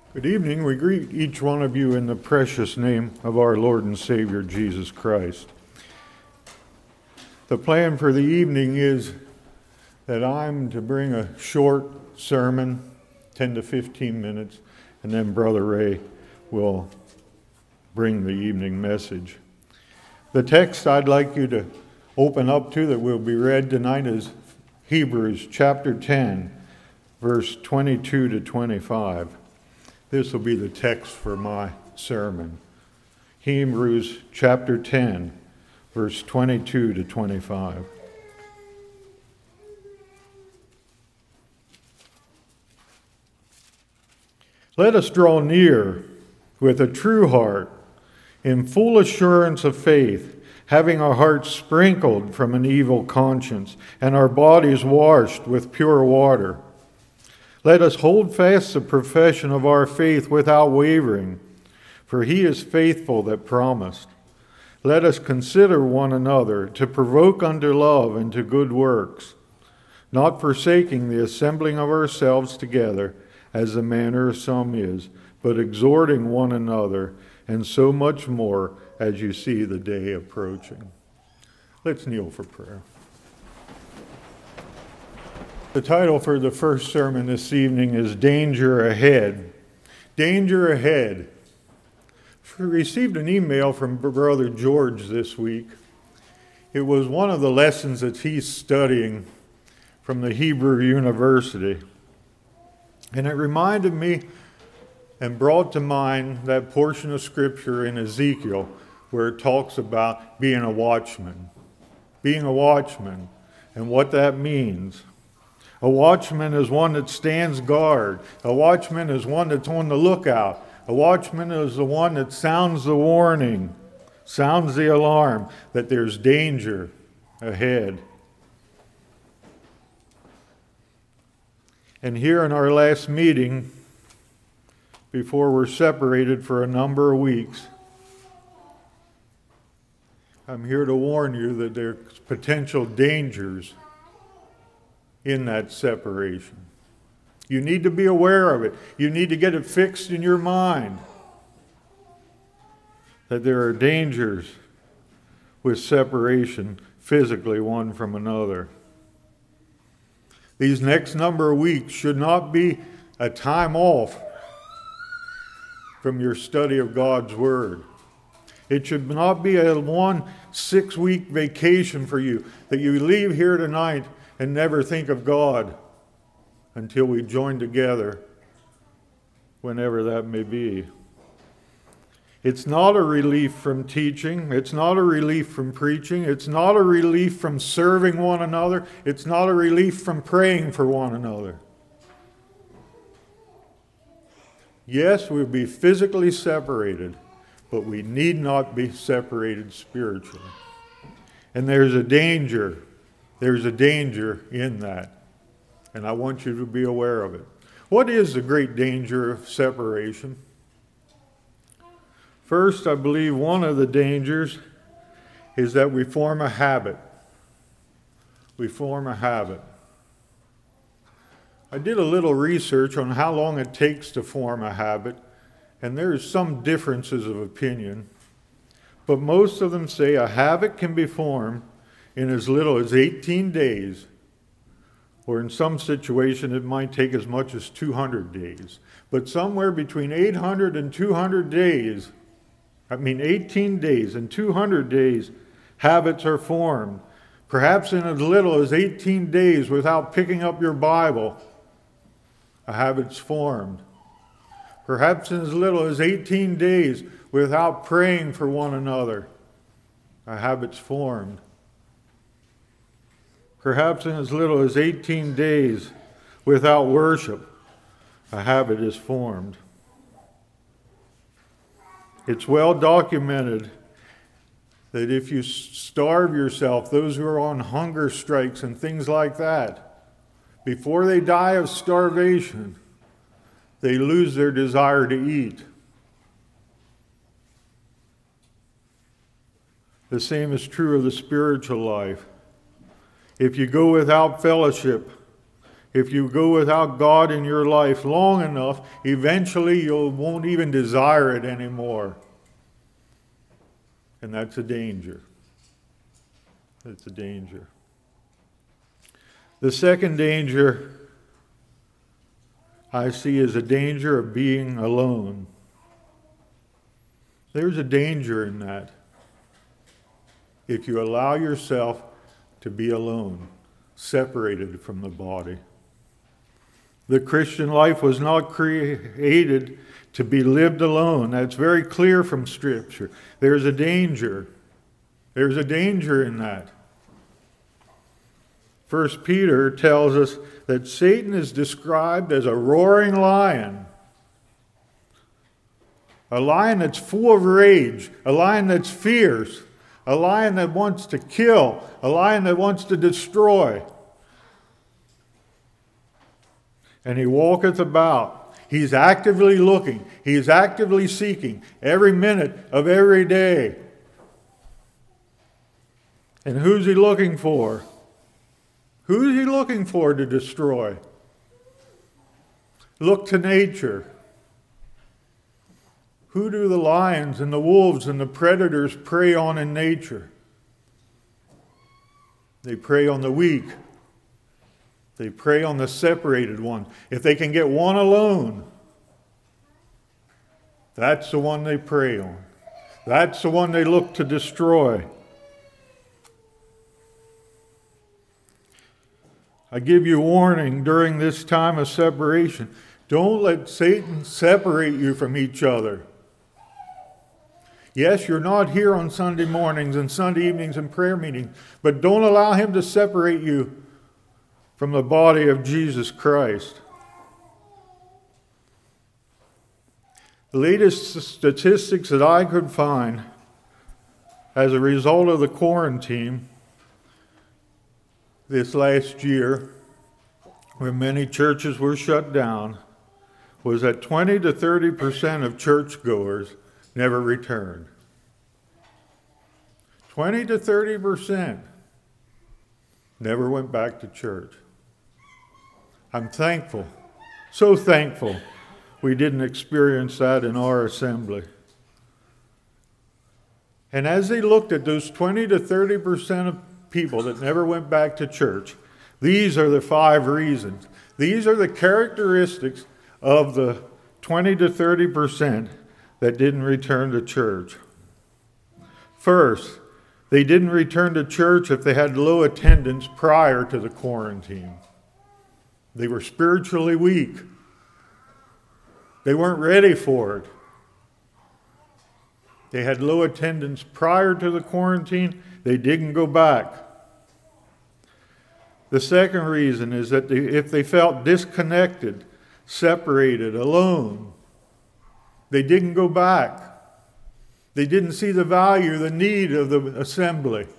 Good evening. We greet each one of you in the precious name of our Lord and Savior, Jesus Christ. The plan for the evening is that I'm to bring a short sermon, 10 to 15 minutes, and then Brother Ray will bring the evening message. The text I'd like you to open up to that will be read tonight is Hebrews chapter 10, verse 22 to 25. This will be the text for my sermon. Hebrews chapter 10, verse 22 to 25. Let us draw near with a true heart, in full assurance of faith, having our hearts sprinkled from an evil conscience, and our bodies washed with pure water. Let us hold fast the profession of our faith without wavering, for he is faithful that promised. Let us consider one another to provoke unto love and to good works, not forsaking the assembling of ourselves together, as the manner of some is, but exhorting one another, and so much more as you see the day approaching. Let's kneel for prayer. The title for the first sermon this evening is Danger Ahead. Danger Ahead. I received an email from Brother George this week. It was one of the lessons that he's studying from the Hebrew University. And it reminded me and brought to mind that portion of Scripture in Ezekiel where it talks about being a watchman. Being a watchman and what that means. A watchman is one that stands guard. A watchman is one that's on the lookout. A watchman is the one that sounds the warning, sounds the alarm that there's danger ahead. And here in our last meeting, before we're separated for a number of weeks, I'm here to warn you that there's potential dangers in that separation. You need to be aware of it. You need to get it fixed in your mind that there are dangers with separation physically one from another. These next number of weeks should not be a time off from your study of God's Word. It should not be a 6-week vacation for you, that you leave here tonight and never think of God until we join together, whenever that may be. It's not a relief from teaching. It's not a relief from preaching. It's not a relief from serving one another. It's not a relief from praying for one another. Yes, we'll be physically separated, but we need not be separated spiritually. And there's a danger. There's a danger in that. And I want you to be aware of it. What is the great danger of separation? First, I believe one of the dangers is that we form a habit. We form a habit. I did a little research on how long it takes to form a habit, and there's some differences of opinion. But most of them say a habit can be formed in as little as 18 days, or in some situation it might take as much as 200 days. But somewhere between 800 and 200 days, 18 days and 200 days, habits are formed. Perhaps in as little as 18 days without picking up your Bible, a habit's formed. Perhaps in as little as 18 days without praying for one another, a habit's formed. Perhaps in as little as 18 days without worship, a habit is formed. It's well documented that if you starve yourself, those who are on hunger strikes and things like that, before they die of starvation, they lose their desire to eat. The same is true of the spiritual life. If you go without fellowship, If you go without God in your life long enough, eventually you won't even desire it anymore. And that's a danger. It's a danger. The second danger I see is a danger of being alone. There's a danger in that. If you allow yourself to be alone, separated from the body. The Christian life was not created to be lived alone. That's very clear from Scripture. There's a danger. There's a danger in that. 1 Peter tells us that Satan is described as a roaring lion. A lion that's full of rage. A lion that's fierce. A lion that wants to kill. A lion that wants to destroy. And he walketh about. He's actively looking. He's actively seeking every minute of every day. And who's he looking for? Who's he looking for to destroy? Look to nature. Who do the lions and the wolves and the predators prey on in nature? They prey on the weak. They prey on the separated one. If they can get one alone, that's the one they prey on. That's the one they look to destroy. I give you warning during this time of separation. Don't let Satan separate you from each other. Yes, you're not here on Sunday mornings and Sunday evenings and prayer meetings, but don't allow him to separate you from the body of Jesus Christ. The latest statistics that I could find as a result of the quarantine this last year, when many churches were shut down, was that 20 to 30% of churchgoers never returned. 20 to 30% never went back to church. I'm thankful, so thankful, we didn't experience that in our assembly. And as they looked at those 20 to 30% of people that never went back to church, these are the 5 reasons. These are the characteristics of the 20 to 30% that didn't return to church. First, they didn't return to church if they had low attendance prior to the quarantine. They were spiritually weak. They weren't ready for it. They had low attendance prior to the quarantine. They didn't go back. The second reason is that if they felt disconnected, separated, alone, they didn't go back. They didn't see the value, the need of the assembly.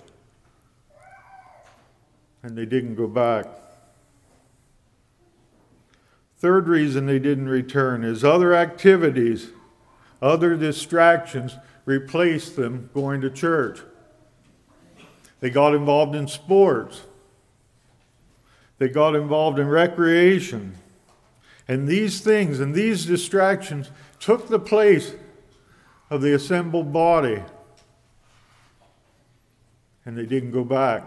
And they didn't go back. Third reason they didn't return is other activities, other distractions replaced them going to church. They got involved in sports. They got involved in recreation. And these things and these distractions took the place of the assembled body. And they didn't go back.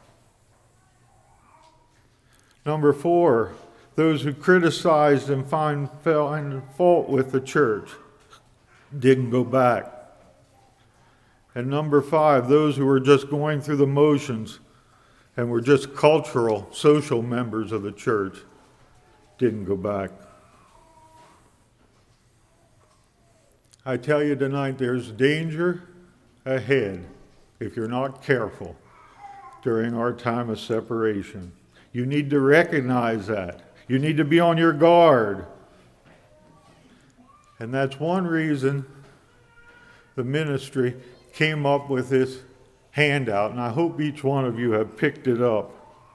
Number 4, those who criticized and find fault with the church didn't go back. And number 5, those who were just going through the motions and were just cultural, social members of the church didn't go back. I tell you tonight, there's danger ahead if you're not careful during our time of separation. You need to recognize that. You need to be on your guard. And that's one reason the ministry came up with this handout, and I hope each one of you have picked it up.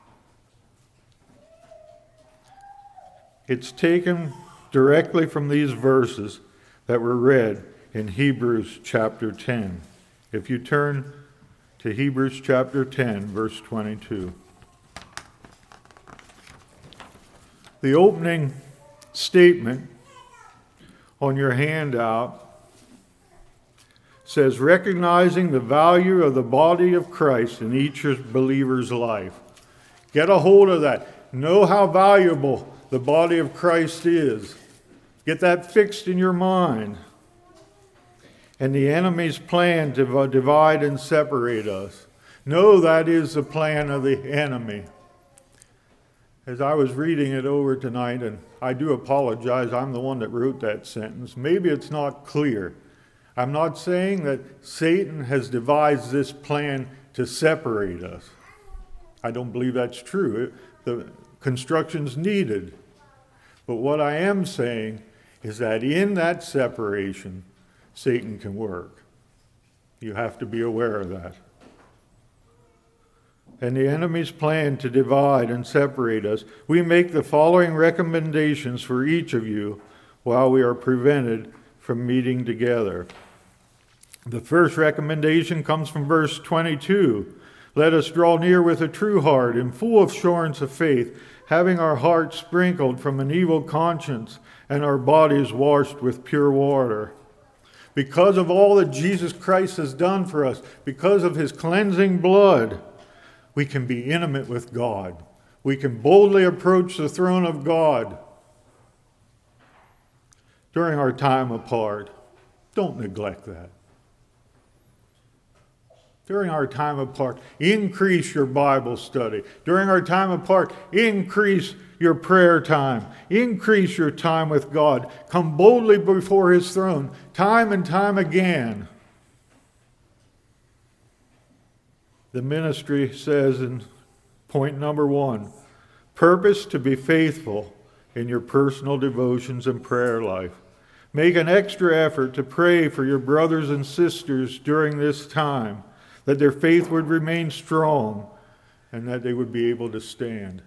It's taken directly from these verses that were read in Hebrews chapter 10. If you turn to Hebrews chapter 10, verse 22. The opening statement on your handout says, recognizing the value of the body of Christ in each believer's life. Get a hold of that. Know how valuable the body of Christ is. Get that fixed in your mind. And the enemy's plan to divide and separate us. Know that is the plan of the enemy. As I was reading it over tonight, and I do apologize, I'm the one that wrote that sentence. Maybe it's not clear. I'm not saying that Satan has devised this plan to separate us. I don't believe that's true. The construction's needed. But what I am saying is that in that separation, Satan can work. You have to be aware of that. And the enemy's plan to divide and separate us, we make the following recommendations for each of you while we are prevented from meeting together. The first recommendation comes from verse 22. Let us draw near with a true heart and full assurance of faith, having our hearts sprinkled from an evil conscience and our bodies washed with pure water. Because of all that Jesus Christ has done for us, because of his cleansing blood, we can be intimate with God. We can boldly approach the throne of God during our time apart. Don't neglect that. During our time apart, increase your Bible study. During our time apart, increase your prayer time. Increase your time with God. Come boldly before his throne, time and time again. The ministry says in point number 1, purpose to be faithful in your personal devotions and prayer life. Make an extra effort to pray for your brothers and sisters during this time, that their faith would remain strong and that they would be able to stand.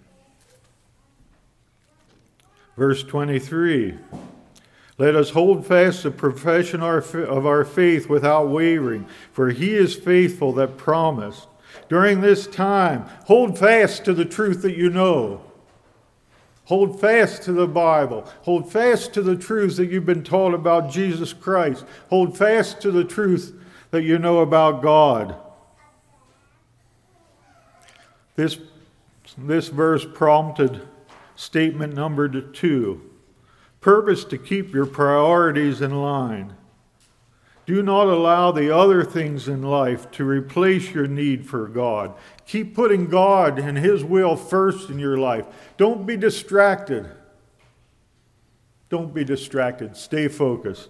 Verse 23, let us hold fast the profession of our faith without wavering, for he is faithful that promised. During this time, hold fast to the truth that you know. Hold fast to the Bible. Hold fast to the truths that you've been taught about Jesus Christ. Hold fast to the truth that you know about God. This verse prompted statement number 2. Purpose to keep your priorities in line. Do not allow the other things in life to replace your need for God. Keep putting God and his will first in your life. Don't be distracted. Don't be distracted. Stay focused.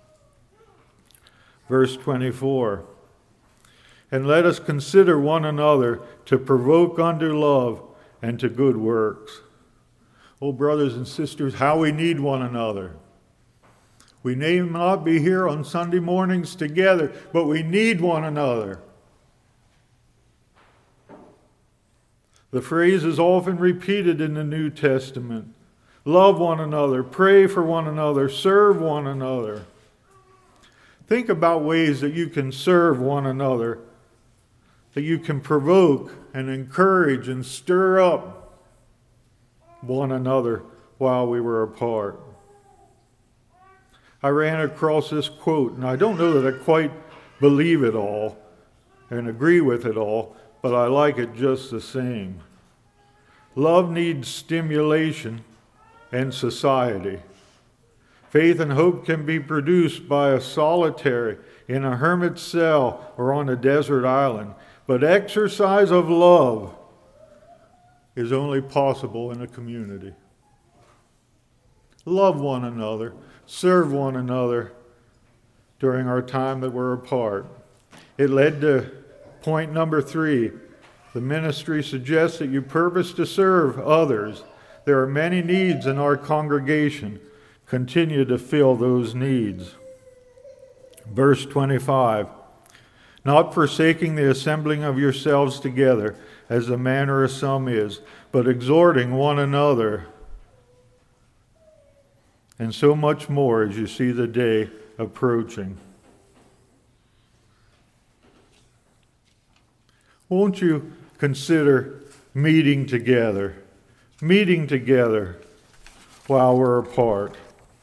Verse 24. And let us consider one another to provoke unto love and to good works. Oh, brothers and sisters, how we need one another. We may not be here on Sunday mornings together, but we need one another. The phrase is often repeated in the New Testament. Love one another, pray for one another, serve one another. Think about ways that you can serve one another, that you can provoke and encourage and stir up one another while we were apart. I ran across this quote, and I don't know that I quite believe it all and agree with it all, but I like it just the same. Love needs stimulation and society. Faith and hope can be produced by a solitary, in a hermit cell, or on a desert island, but exercise of love is only possible in a community. Love one another. Serve one another during our time that we're apart. It led to point number 3. The ministry suggests that you purpose to serve others. There are many needs in our congregation. Continue to fill those needs. Verse 25. Not forsaking the assembling of yourselves together, as the manner of some is, but exhorting one another, and so much more as you see the day approaching. Won't you consider meeting together? Meeting together while we're apart.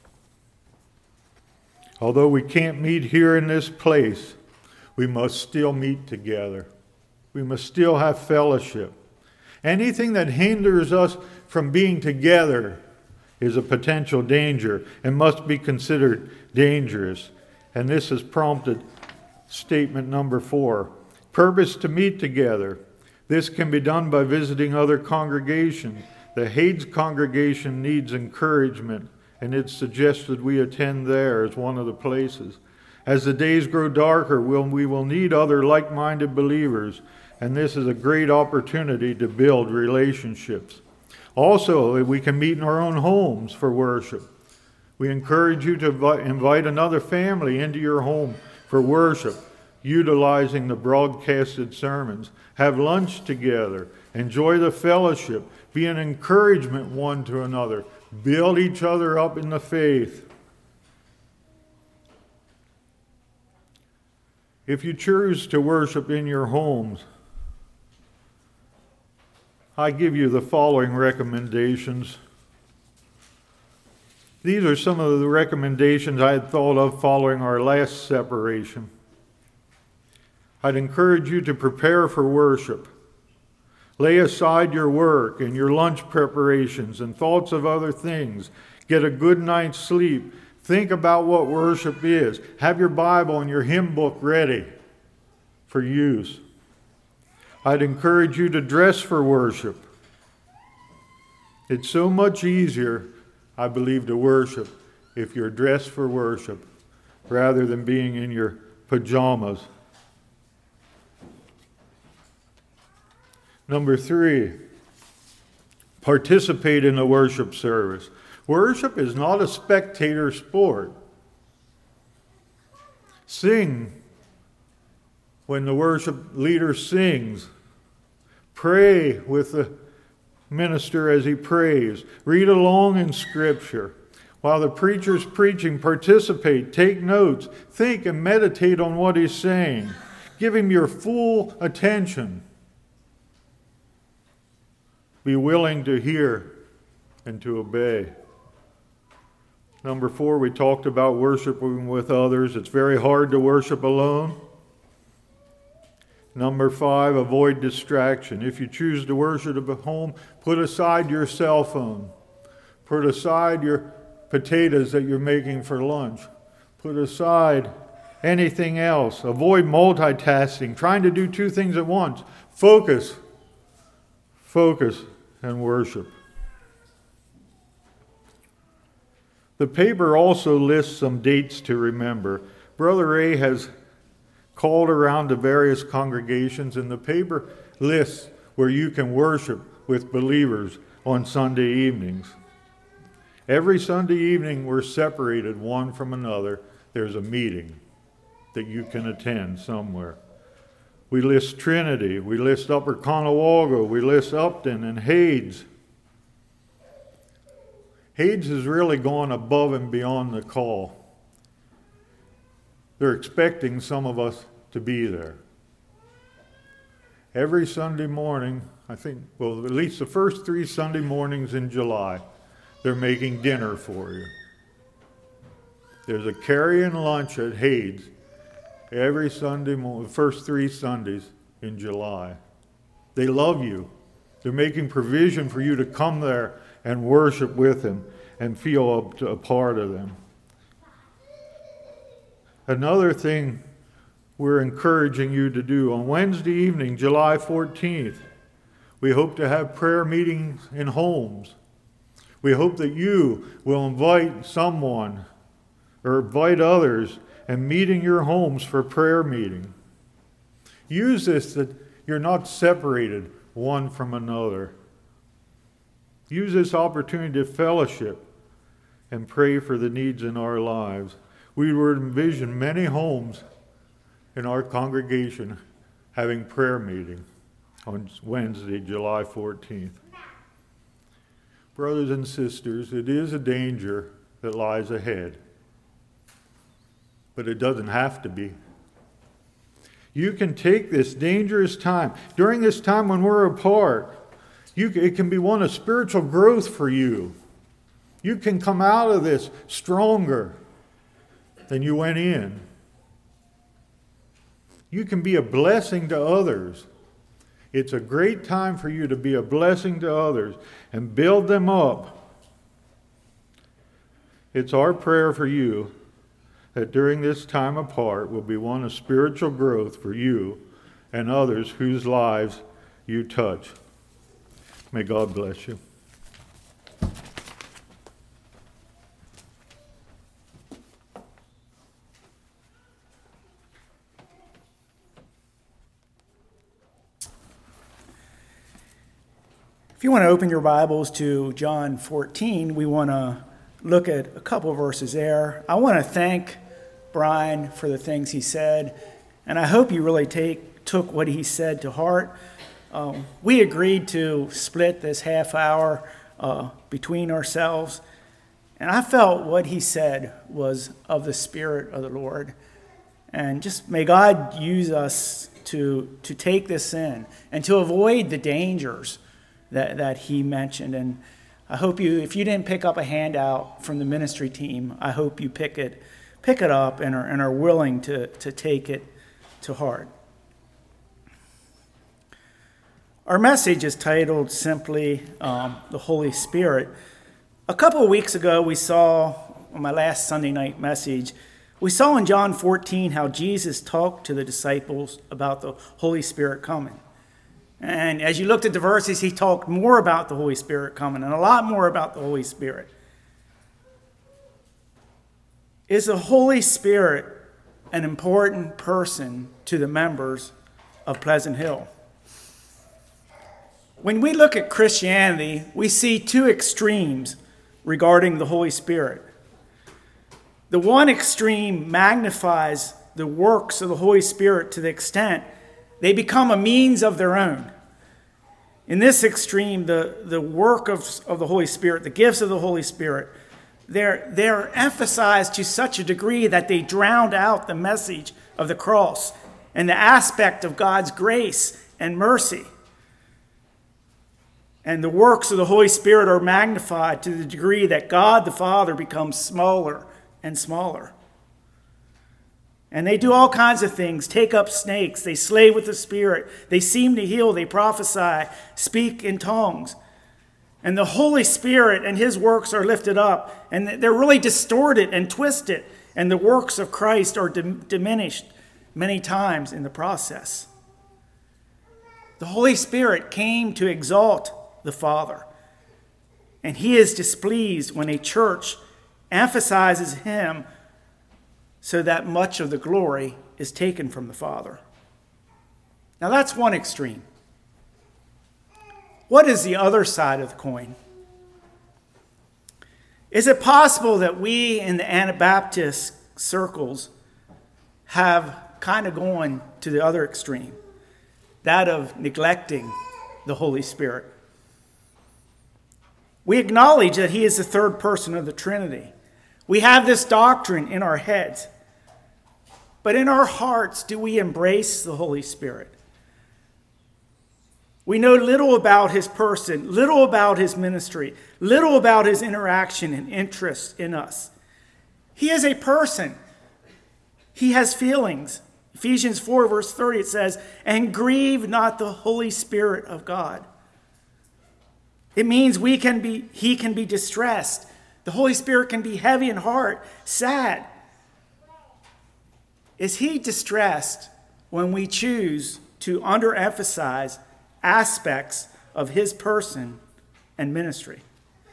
Although we can't meet here in this place, we must still meet together. We must still have fellowship. Anything that hinders us from being together is a potential danger and must be considered dangerous. And this has prompted statement number 4. Purpose to meet together. This can be done by visiting other congregations. The Hades congregation needs encouragement, and it's suggested we attend there as one of the places. As the days grow darker, we will need other like-minded believers, and this is a great opportunity to build relationships. Also, we can meet in our own homes for worship. We encourage you to invite another family into your home for worship, utilizing the broadcasted sermons. Have lunch together. Enjoy the fellowship. Be an encouragement one to another. Build each other up in the faith. If you choose to worship in your homes, I give you the following recommendations. These are some of the recommendations I had thought of following our last separation. I'd encourage you to prepare for worship. Lay aside your work and your lunch preparations and thoughts of other things. Get a good night's sleep. Think about what worship is. Have your Bible and your hymn book ready for use. I'd encourage you to dress for worship. It's so much easier, I believe, to worship if you're dressed for worship rather than being in your pajamas. Number 3, participate in the worship service. Worship is not a spectator sport. Sing when the worship leader sings. Pray with the minister as he prays. Read along in Scripture. While the preacher's preaching, participate, take notes, think and meditate on what he's saying. Give him your full attention. Be willing to hear and to obey. Number 4, we talked about worshiping with others. It's very hard to worship alone. Number 5, avoid distraction. If you choose to worship at home, put aside your cell phone. Put aside your potatoes that you're making for lunch. Put aside anything else. Avoid multitasking, trying to do 2 things at once. Focus and worship. The paper also lists some dates to remember. Brother Ray has called around to various congregations, and the paper lists where you can worship with believers on Sunday evenings. Every Sunday evening we're separated one from another. There's a meeting that you can attend somewhere. We list Trinity, we list Upper Conewago, we list Upton and Hades. Hades has really gone above and beyond the call. They're expecting some of us to be there. Every Sunday morning, at least the first 3 Sunday mornings in July, they're making dinner for you. There's a carry-in lunch at Hades every Sunday morning, the first 3 Sundays in July. They love you. They're making provision for you to come there and worship with them and feel a part of them. Another thing we're encouraging you to do, on Wednesday evening, July 14th, we hope to have prayer meetings in homes. We hope that you will invite someone or invite others and meet in your homes for prayer meeting. Use this that you're not separated one from another. Use this opportunity to fellowship and pray for the needs in our lives. We would envision many homes in our congregation having prayer meeting on Wednesday, July 14th. Brothers and sisters, it is a danger that lies ahead, but it doesn't have to be. You can take this dangerous time. During this time when we're apart, it can be one of spiritual growth for you. You can come out of this stronger than you went in. You can be a blessing to others. It's a great time for you to be a blessing to others and build them up. It's our prayer for you that during this time apart will be one of spiritual growth for you and others whose lives you touch. May God bless you. If you want to open your Bibles to John 14, we want to look at a couple of verses there. I want to thank Brian for the things he said, and I hope you really took what he said to heart. We agreed to split this half hour between ourselves, and I felt what he said was of the Spirit of the Lord. And just may God use us to take this in and to avoid the dangers that he mentioned. And I hope if you didn't pick up a handout from the ministry team, I hope you pick it up and are willing to take it to heart. Our message is titled simply The Holy Spirit. A couple of weeks ago, we saw, on my last Sunday night message, we saw in John 14 how Jesus talked to the disciples about the Holy Spirit coming. And as you looked at the verses, he talked more about the Holy Spirit coming and a lot more about the Holy Spirit. Is the Holy Spirit an important person to the members of Pleasant Hill? When we look at Christianity, we see two extremes regarding the Holy Spirit. The one extreme magnifies the works of the Holy Spirit to the extent they become a means of their own. In this extreme, the work of the Holy Spirit, the gifts of the Holy Spirit, they're emphasized to such a degree that they drown out the message of the cross and the aspect of God's grace and mercy. And the works of the Holy Spirit are magnified to the degree that God the Father becomes smaller and smaller. And they do all kinds of things, take up snakes, they slay with the Spirit, they seem to heal, they prophesy, speak in tongues. And the Holy Spirit and his works are lifted up, and they're really distorted and twisted, and the works of Christ are diminished many times in the process. The Holy Spirit came to exalt the Father, and he is displeased when a church emphasizes him so that much of the glory is taken from the Father. Now that's one extreme. What is the other side of the coin? Is it possible that we in the Anabaptist circles have kind of gone to the other extreme, that of neglecting the Holy Spirit? We acknowledge that he is the third person of the Trinity. We have this doctrine in our heads. But in our hearts, do we embrace the Holy Spirit? We know little about his person, little about his ministry, little about his interaction and interest in us. He is a person. He has feelings. Ephesians 4 verse 30, it says, "And grieve not the Holy Spirit of God." It means he can be distressed. The Holy Spirit can be heavy in heart, sad. Is he distressed when we choose to underemphasize aspects of his person and ministry?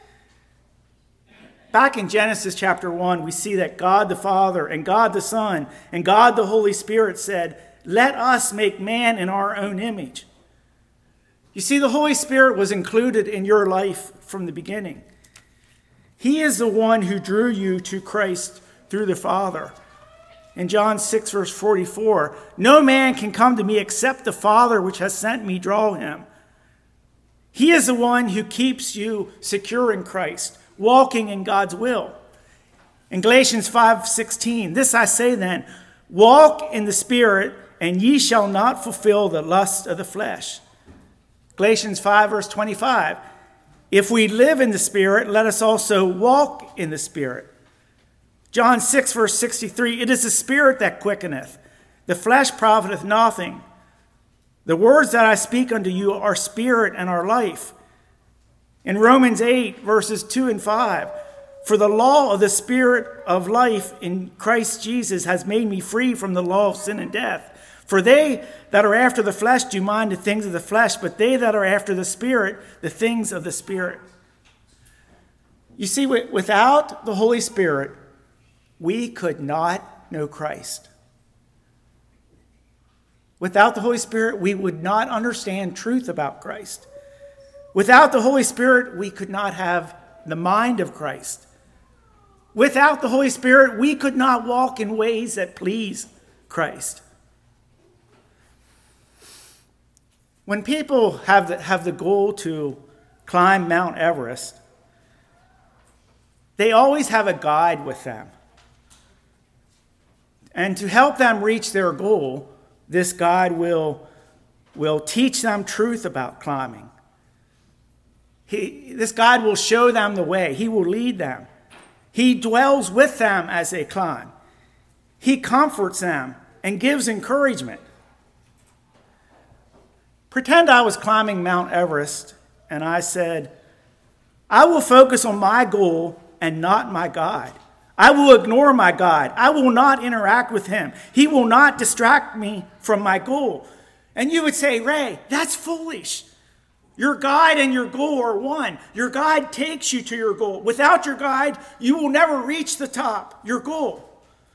Back in Genesis chapter 1, we see that God the Father and God the Son and God the Holy Spirit said, "Let us make man in our own image." You see, the Holy Spirit was included in your life from the beginning. He is the one who drew you to Christ through the Father. In John 6, verse 44, "No man can come to me except the Father which has sent me draw him." He is the one who keeps you secure in Christ, walking in God's will. In Galatians 5:16, "This I say then, walk in the Spirit, and ye shall not fulfill the lust of the flesh." Galatians 5, verse 25, If we live in the Spirit, let us also walk in the Spirit. John 6, verse 63, it is the Spirit that quickeneth. The flesh profiteth nothing. The words that I speak unto you are spirit and are life. In Romans 8, verses 2 and 5, for the law of the Spirit of life in Christ Jesus has made me free from the law of sin and death. For they that are after the flesh do mind the things of the flesh, but they that are after the Spirit, the things of the Spirit. You see, without the Holy Spirit, we could not know Christ. Without the Holy Spirit, we would not understand truth about Christ. Without the Holy Spirit, we could not have the mind of Christ. Without the Holy Spirit, we could not walk in ways that please Christ. When people have the goal to climb Mount Everest, they always have a guide with them. And to help them reach their goal, this guide will teach them truth about climbing. This guide will show them the way. He will lead them. He dwells with them as they climb. He comforts them and gives encouragement. Pretend I was climbing Mount Everest and I said, I will focus on my goal and not my guide. I will ignore my guide. I will not interact with him. He will not distract me from my goal. And you would say, Ray, that's foolish. Your guide and your goal are one. Your guide takes you to your goal. Without your guide, you will never reach the top, your goal.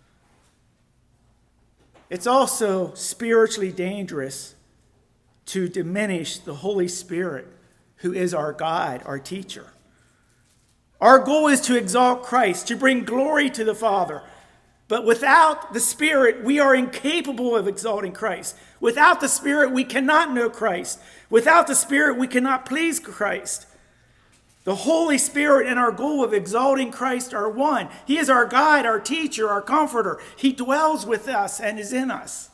It's also spiritually dangerous to diminish the Holy Spirit, who is our guide, our teacher. Our goal is to exalt Christ, to bring glory to the Father. But without the Spirit, we are incapable of exalting Christ. Without the Spirit, we cannot know Christ. Without the Spirit, we cannot please Christ. The Holy Spirit and our goal of exalting Christ are one. He is our guide, our teacher, our comforter. He dwells with us and is in us.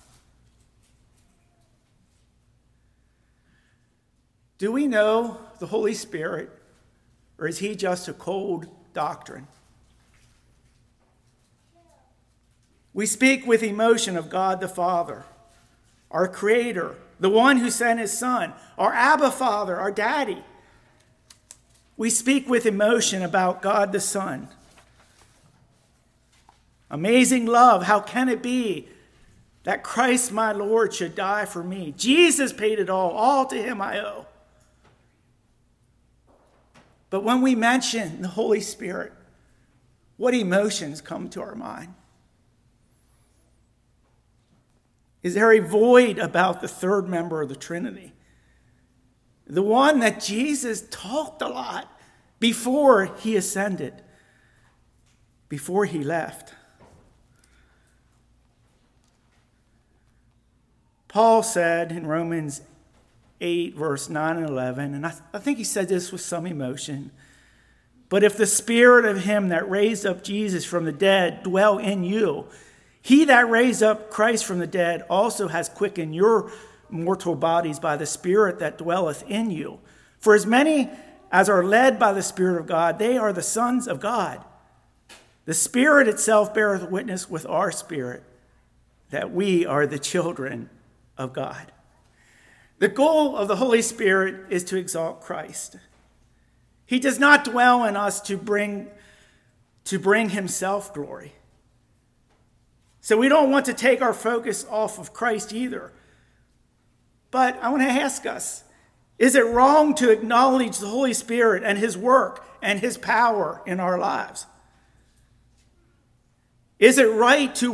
Do we know the Holy Spirit, or is he just a cold doctrine? We speak with emotion of God the Father, our Creator, the one who sent his Son, our Abba Father, our Daddy. We speak with emotion about God the Son. Amazing love, how can it be that Christ my Lord should die for me? Jesus paid it all to him I owe. But when we mention the Holy Spirit, what emotions come to our mind? Is there a void about the third member of the Trinity? The one that Jesus talked a lot before he ascended, before he left. Paul said in Romans 8, verse 9 and 11, and I think he said this with some emotion, but if the Spirit of him that raised up Jesus from the dead dwell in you, he that raised up Christ from the dead also has quickened your mortal bodies by the Spirit that dwelleth in you. For as many as are led by the Spirit of God, they are the sons of God. The Spirit itself beareth witness with our spirit that we are the children of God. The goal of the Holy Spirit is to exalt Christ. He does not dwell in us to bring himself glory. So we don't want to take our focus off of Christ either. But I want to ask us, is it wrong to acknowledge the Holy Spirit and his work and his power in our lives? Is it right to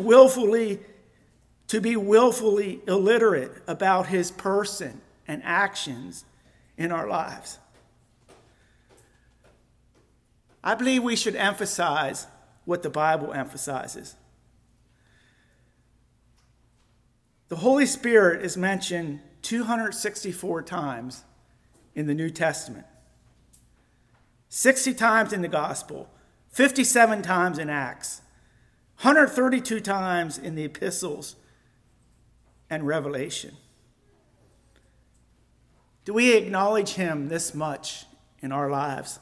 be willfully illiterate about his person and actions in our lives? I believe we should emphasize what the Bible emphasizes. The Holy Spirit is mentioned 264 times in the New Testament. 60 times in the Gospel, 57 times in Acts, 132 times in the epistles and Revelation. Do we acknowledge him this much in our lives.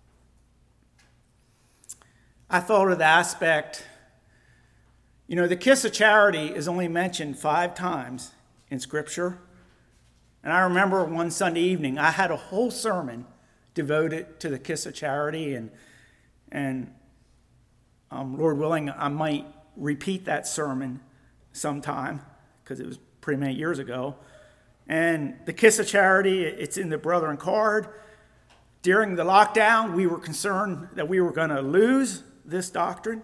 I thought of the aspect, the kiss of charity is only mentioned 5 times in Scripture. And I remember one Sunday evening, I had a whole sermon devoted to the kiss of charity, and Lord willing, I might repeat that sermon sometime, because it was pretty many years ago. And the kiss of charity, it's in the Brethren card. During the lockdown, we were concerned that we were going to lose this doctrine.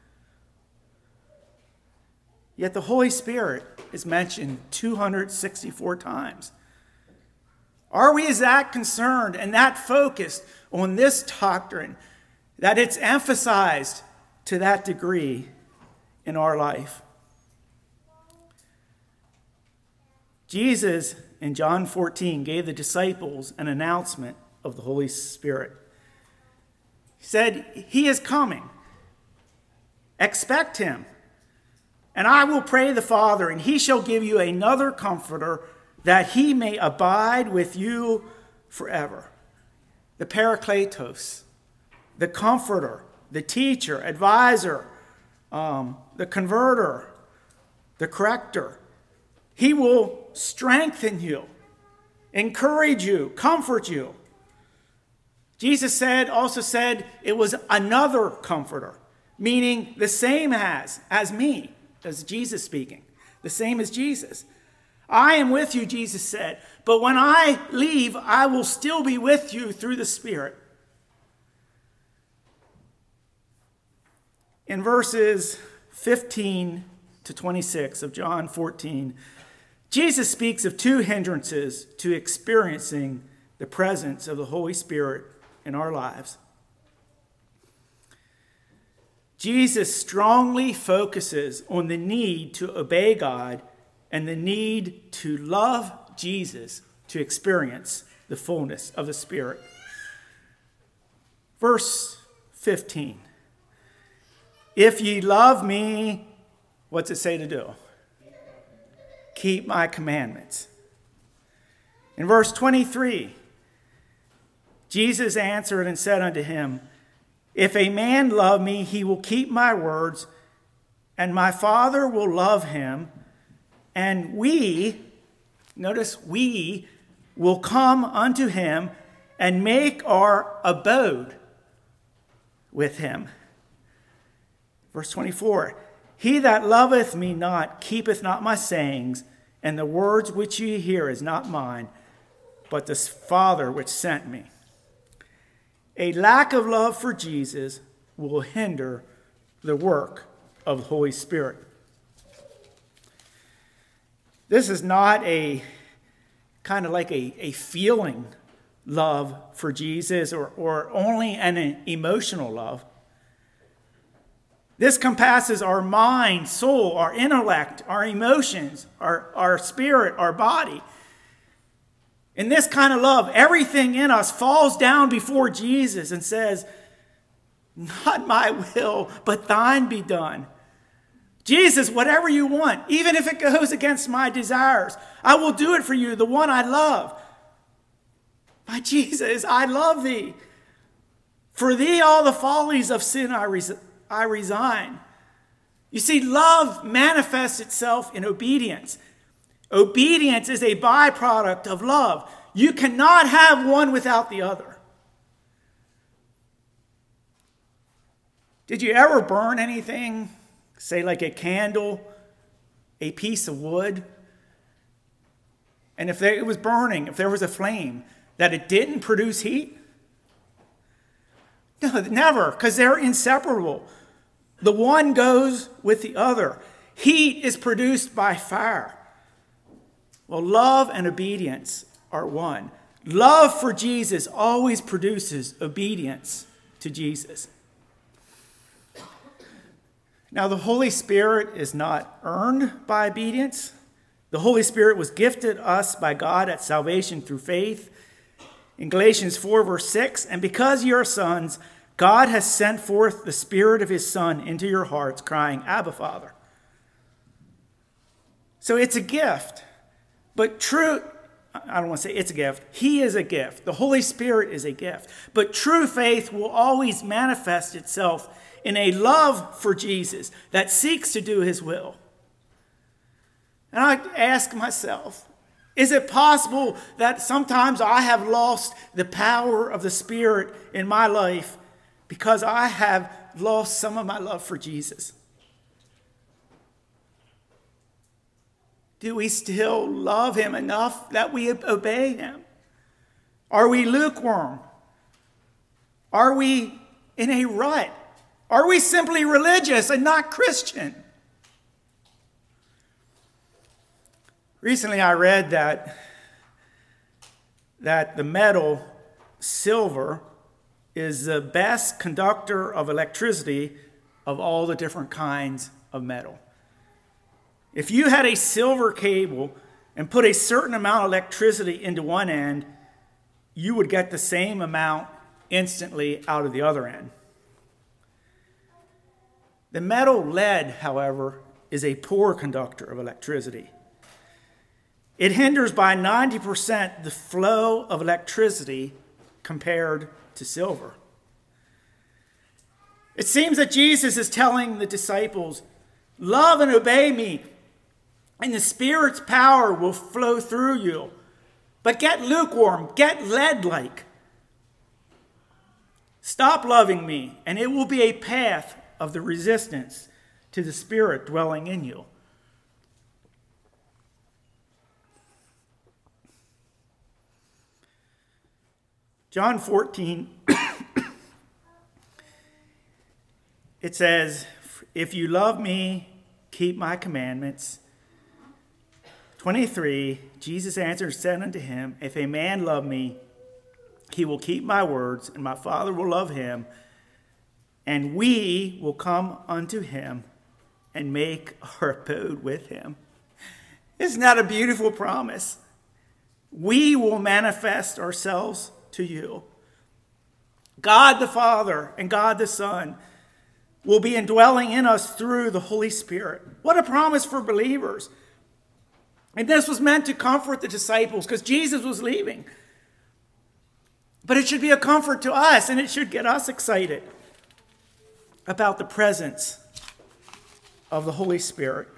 Yet the Holy Spirit is mentioned 264 times. Are we as that concerned and that focused on this doctrine that it's emphasized to that degree in our life? Jesus in John 14 gave the disciples an announcement of the Holy Spirit. He said, He is coming. Expect Him. And I will pray the Father, and He shall give you another Comforter, that He may abide with you forever. The Parakletos, the Comforter, the Teacher, Advisor, the Converter, the Corrector. He will strengthen you, encourage you, comfort you. Jesus also said it was another Comforter, meaning the same as me, as Jesus speaking, the same as Jesus. I am with you, Jesus said, but when I leave, I will still be with you through the Spirit. In verses 15 to 26 of John 14, Jesus speaks of 2 hindrances to experiencing the presence of the Holy Spirit in our lives. Jesus strongly focuses on the need to obey God and the need to love Jesus to experience the fullness of the Spirit. Verse 15. If ye love me, what's it say to do? Keep my commandments. In verse 23, Jesus answered and said unto him, If a man love me, he will keep my words, and my Father will love him, and we will come unto him and make our abode with him. Verse 24, He that loveth me not keepeth not my sayings, and the words which ye hear is not mine, but the Father which sent me. A lack of love for Jesus will hinder the work of the Holy Spirit. This is not a kind of like a feeling love for Jesus or only an emotional love. This compasses our mind, soul, our intellect, our emotions, our spirit, our body. In this kind of love, everything in us falls down before Jesus and says, Not my will, but thine be done. Jesus, whatever you want, even if it goes against my desires, I will do it for you, the one I love. My Jesus, I love thee. For thee all the follies of sin I resign. You see, love manifests itself in obedience. Obedience is a byproduct of love. You cannot have one without the other. Did you ever burn anything, say like a candle, a piece of wood? And if it was burning, if there was a flame, that it didn't produce heat? No, never, because they're inseparable. The one goes with the other. Heat is produced by fire. Well, love and obedience are one. Love for Jesus always produces obedience to Jesus. Now, the Holy Spirit is not earned by obedience. The Holy Spirit was gifted us by God at salvation through faith. In Galatians 4, verse 6, and because you are sons, God has sent forth the Spirit of His Son into your hearts, crying, Abba, Father. So it's a gift. But true I don't want to say it's a gift. He is a gift. The Holy Spirit is a gift. But true faith will always manifest itself in a love for Jesus that seeks to do his will. And I ask myself, is it possible that sometimes I have lost the power of the Spirit in my life because I have lost some of my love for Jesus? Do we still love him enough that we obey him? Are we lukewarm? Are we in a rut? Are we simply religious and not Christian? Recently I read that the metal silver is the best conductor of electricity of all the different kinds of metal. If you had a silver cable and put a certain amount of electricity into one end, you would get the same amount instantly out of the other end. The metal lead, however, is a poor conductor of electricity. It hinders by 90% the flow of electricity compared to silver. It seems that Jesus is telling the disciples, love and obey me, and the Spirit's power will flow through you. But get lukewarm, get lead-like. Stop loving me, and it will be a path of the resistance to the Spirit dwelling in you. John 14, it says, if you love me, keep my commandments. 23, Jesus answered, said unto him, if a man love me, he will keep my words, and my Father will love him, and we will come unto him and make our abode with him. Isn't that a beautiful promise? We will manifest ourselves to you. God the Father and God the Son will be indwelling in us through the Holy Spirit. What a promise for believers. And this was meant to comfort the disciples because Jesus was leaving. But it should be a comfort to us, and it should get us excited about the presence of the Holy Spirit.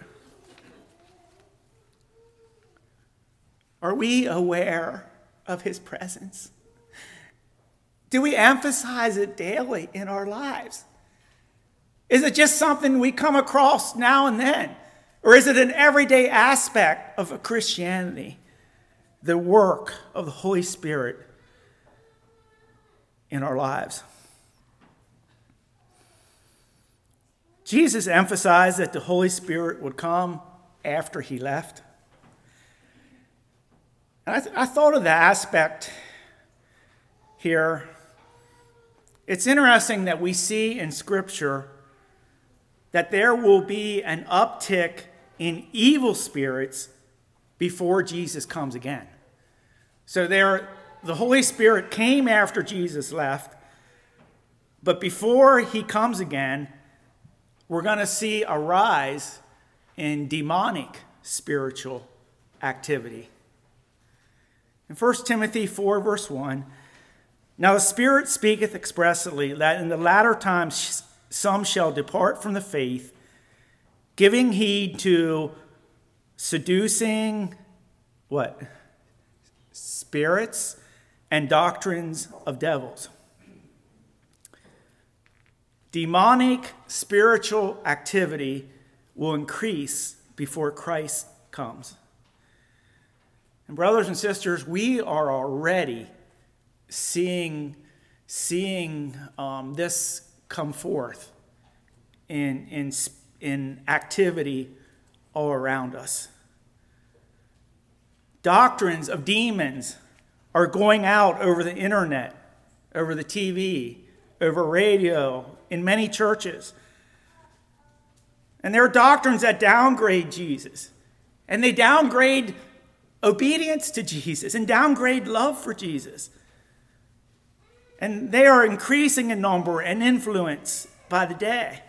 Are we aware of his presence? Do we emphasize it daily in our lives? Is it just something we come across now and then? Or is it an everyday aspect of Christianity? The work of the Holy Spirit in our lives. Jesus emphasized that the Holy Spirit would come after he left. And I thought of the aspect here. It's interesting that we see in Scripture that there will be an uptick in evil spirits before Jesus comes again. So the Holy Spirit came after Jesus left, but before he comes again, we're going to see a rise in demonic spiritual activity. In 1 Timothy 4, verse 1, now the Spirit speaketh expressly that in the latter times some shall depart from the faith, giving heed to seducing, what? Spirits and doctrines of devils. Demonic spiritual activity will increase before Christ comes. And brothers and sisters, we are already seeing this come forth in activity all around us. Doctrines of demons are going out over the internet, over the TV, over radio, in many churches. And there are doctrines that downgrade Jesus. And they downgrade obedience to Jesus and downgrade love for Jesus. And they are increasing in number and influence by the day.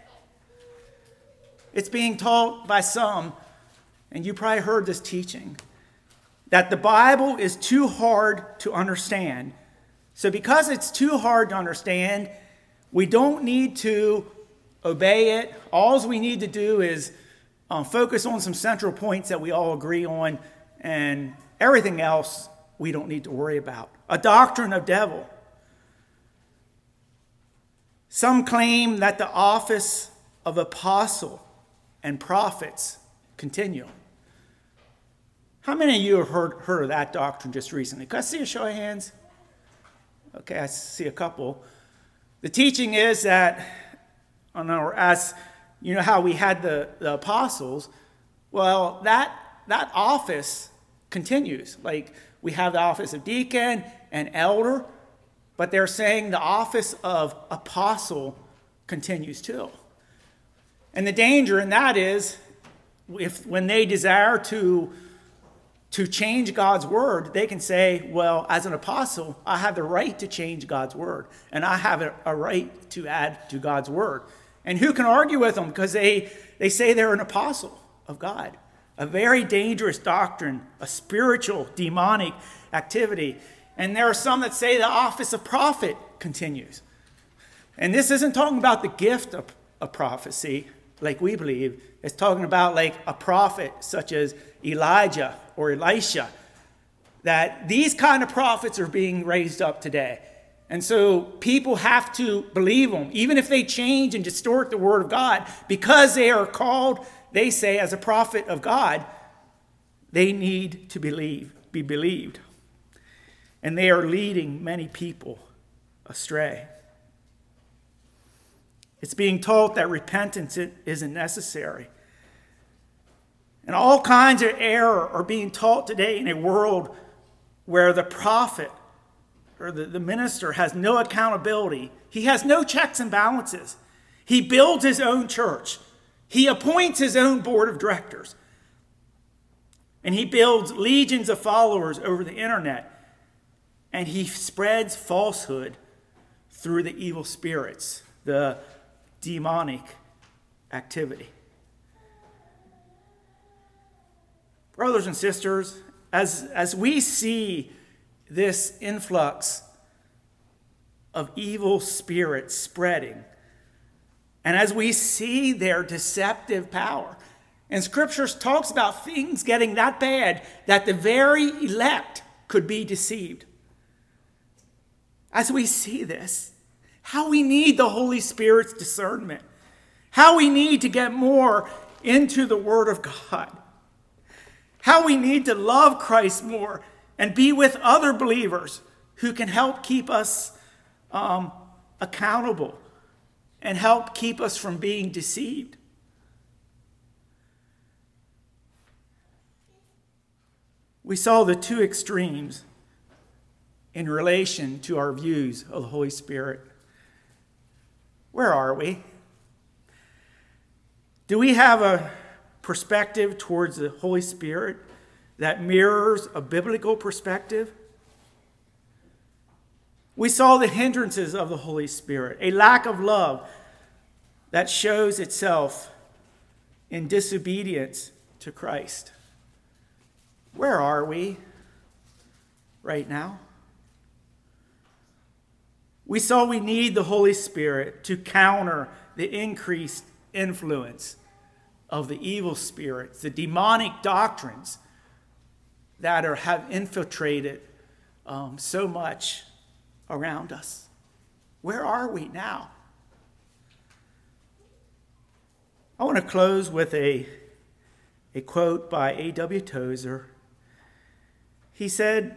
It's being taught by some, and you probably heard this teaching, that the Bible is too hard to understand. So because it's too hard to understand, we don't need to obey it. All we need to do is focus on some central points that we all agree on, and everything else we don't need to worry about. A doctrine of devil. Some claim that the office of apostle and prophets continue. How many of you have heard of that doctrine just recently? Can I see a show of hands? Okay, I see a couple. The teaching is that, as you know how we had the apostles, well, that office continues. Like we have the office of deacon and elder, but they're saying the office of apostle continues too. And the danger in that is, when they desire to change God's word, they can say, well, as an apostle, I have the right to change God's word, and I have a right to add to God's word. And who can argue with them? Because they say they're an apostle of God. A very dangerous doctrine, a spiritual, demonic activity. And there are some that say the office of prophet continues. And this isn't talking about the gift of prophecy, like we believe. It's talking about like a prophet such as Elijah or Elisha. That these kind of prophets are being raised up today. And so people have to believe them, even if they change and distort the word of God, because they are called, they say, as a prophet of God, they need to be believed. And they are leading many people astray. It's being taught that repentance isn't necessary. And all kinds of error are being taught today in a world where the prophet or the minister has no accountability. He has no checks and balances. He builds his own church. He appoints his own board of directors. And he builds legions of followers over the internet. And he spreads falsehood through the evil spirits, the demonic activity. Brothers and sisters, as we see this influx of evil spirits spreading, and as we see their deceptive power, and Scripture talks about things getting that bad that the very elect could be deceived. As we see this, how we need the Holy Spirit's discernment, how we need to get more into the Word of God, how we need to love Christ more and be with other believers who can help keep us accountable and help keep us from being deceived. We saw the two extremes in relation to our views of the Holy Spirit. Where are we? Do we have a perspective towards the Holy Spirit that mirrors a biblical perspective? We saw the hindrances of the Holy Spirit, a lack of love that shows itself in disobedience to Christ. Where are we right now? We saw we need the Holy Spirit to counter the increased influence of the evil spirits, the demonic doctrines that have infiltrated so much around us. Where are we now? I want to close with a quote by A.W. Tozer. He said,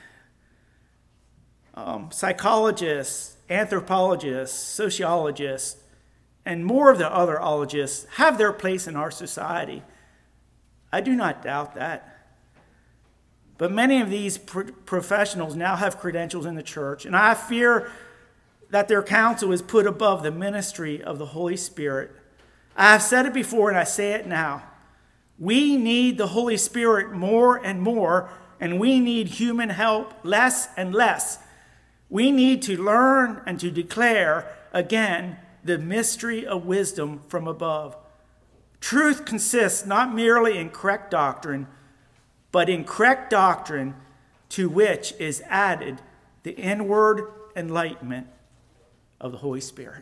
psychologists, anthropologists, sociologists, and more of the other ologists have their place in our society. I do not doubt that. But many of these professionals now have credentials in the church, and I fear that their counsel is put above the ministry of the Holy Spirit. I have said it before, and I say it now. We need the Holy Spirit more and more, and we need human help less and less. We need to learn and to declare again the mystery of wisdom from above. Truth consists not merely in correct doctrine, but in correct doctrine, to which is added the inward enlightenment of the Holy Spirit.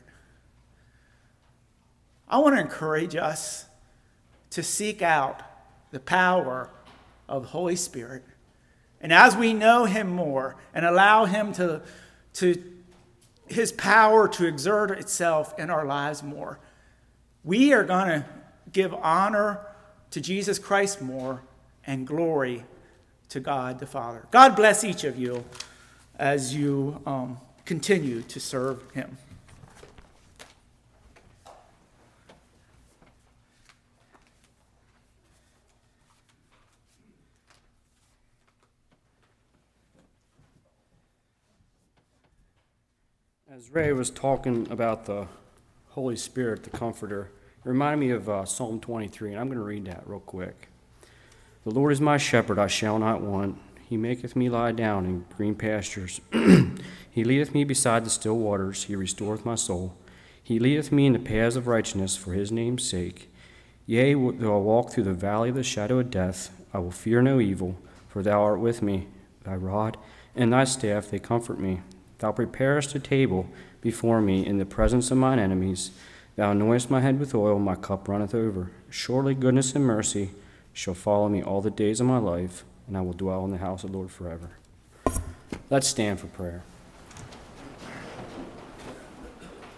I want to encourage us to seek out the power of the Holy Spirit. And as we know him more and allow him to his power to exert itself in our lives more, we are going to give honor to Jesus Christ more and glory to God the Father. God bless each of you as you continue to serve him. As Ray was talking about the Holy Spirit, the Comforter, it reminded me of Psalm 23, and I'm going to read that real quick. The Lord is my shepherd, I shall not want. He maketh me lie down in green pastures. He leadeth me beside the still waters. He restoreth my soul. He leadeth me in the paths of righteousness for his name's sake. Yea, though I walk through the valley of the shadow of death, I will fear no evil, for thou art with me. Thy rod and thy staff, they comfort me. Thou preparest a table before me in the presence of mine enemies. Thou anointest my head with oil, my cup runneth over. Surely goodness and mercy shall follow me all the days of my life, and I will dwell in the house of the Lord forever. Let's stand for prayer.